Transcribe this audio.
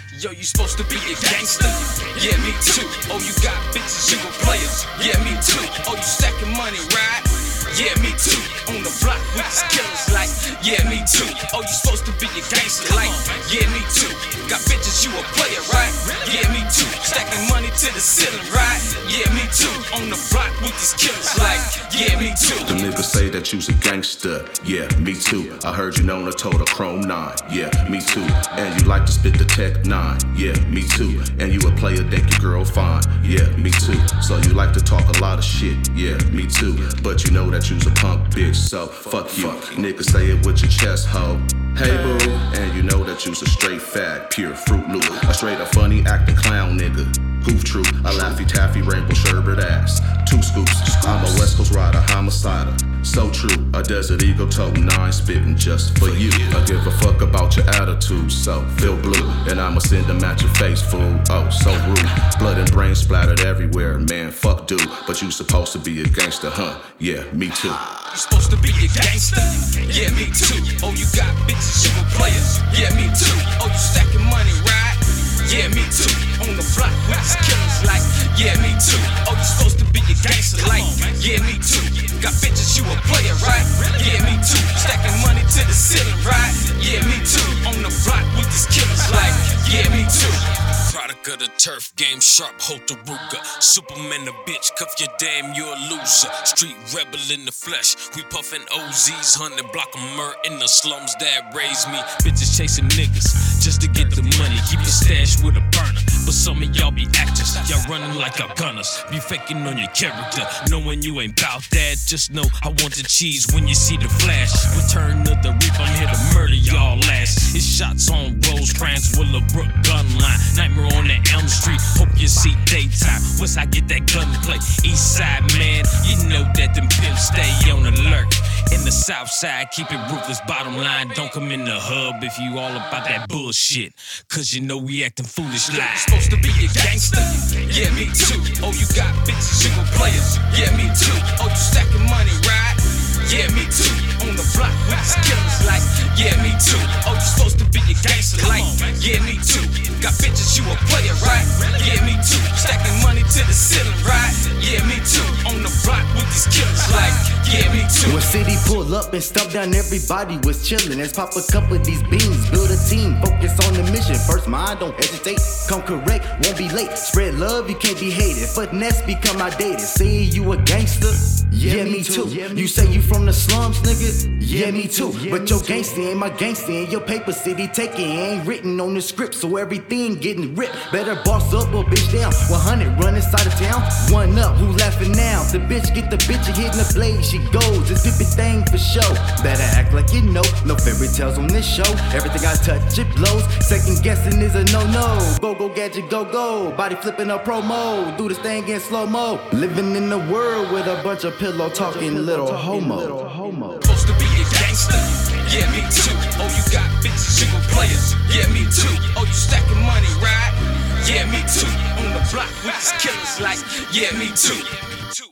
Yo, you supposed to be a gangster? Yeah, me too. Oh, you got bitches, you a player? Yeah, me too. Oh, you stacking money, right? Yeah, me too. On the block with these killers, like, yeah, me too. Oh, you supposed to be a gangster, like, yeah, me too. Got bitches, you a player, right? Yeah, me too. Stacking money to the ceiling, right? Yeah, me too. On the block with these killers, like, yeah, me too. The niggas say that you's a gangster, yeah, me too. I heard you known to tote a chrome 9, yeah, me too. And you like to spit the tech 9, yeah, me too. And you a player, think your girl fine, yeah, me too. So you like to talk a lot of shit, yeah, me too. But you know that you's a punk bitch, so fuck you. Niggas say it with your chest, ho. Hey boo, and you know that you's a straight fag, pure Fruit Loop. A straight up funny acting clown nigga. Goof troop, a Laffy Taffy rainbow sherbet ass. 2 scoops, I'm a West Coast rider, homicider. So true, a Desert Eagle toting 9 spitting just for you. I give a fuck about your attitude, so feel blue. And I'ma send them at your face, fool. Oh, so rude. Blood and brain splattered everywhere, man, fuck dude. But you supposed to be a gangster, huh? Yeah, me too. You supposed to be a gangster? Yeah, me too. Oh, you got bitches, you a player? Yeah, me too. Oh, you stacking money, right? Yeah, me too. On the block with these killers, like, yeah, me too. Oh, you supposed to be a gangster, like, yeah, me too. Got bitches, you a player, right? Yeah, me too. Stacking money to the ceiling, right? Yeah, me too. On the block with these killers, like, yeah, me too. Product of the turf game, sharp, hold the Ruger. Superman a bitch, cuff your damn, you a loser. Street rebel in the flesh, we puffin' OZs, 100 block of murder in the slums that raised me. Bitches chasing niggas just to get the money. Keep your stash with a burner, but some of y'all be actors. Y'all running like y'all gunners, be faking on your character. Knowing you ain't bout that, just know I want the cheese when you see the flash. Return of the reap, I'm here to murder y'all last. It's shots on Rosecrans, Willowbrook gun line. Nightmare on the Elm Street, hope you see daytime. Once I get that gunplay, east side man, you know that them pimps stay on alert. In the south side, keep it ruthless, bottom line. Don't come in the hub if you all about that bullshit, cause you know we acting foolish like. You supposed to be a gangster? Yeah, me too. Oh, you got bitches, you a player? Yeah, me too. Oh, you stacking money, right? Yeah, me too. On the block with these killers, like, yeah, me too. Oh, you supposed to be a gangster, like, yeah, me too. Got bitches, you a player, right? Yeah, me too. Stacking money to the ceiling, right? Yeah, me too. On the block with these killers, like, yeah, me too. When city pull up and stomp down, everybody was chillin'. Let's pop a couple of these beans, build a team, focus on the mission. First mind, don't hesitate, come correct, won't be late. Spread love, you can't be hated. Finesse, become outdated. Say you a gangster? Yeah, me too. You say you from the slums, nigga? Yeah, me too. But your gangster ain't my gangster, and your paper city taking ain't written on the script, so everything getting ripped. Better boss up or bitch down. 100 run inside of town. One up, who laughing now? The bitch get the bitch and hitting the blade. She goes, it's pippin' thing for show. Better act like you know. No fairy tales on this show. Everything I touch, it blows. Second guessing is a no-no. Go gadget, go. Body flipping a promo. Do this thing in slow-mo. Living in the world with a bunch of pillow talking little homo. Supposed to be a gangster? Yeah, me too. Oh, you got bitches, you a player? Yeah, me too. Oh, you stacking money, right? Yeah, me too. On the block with these killers, like, yeah, me too.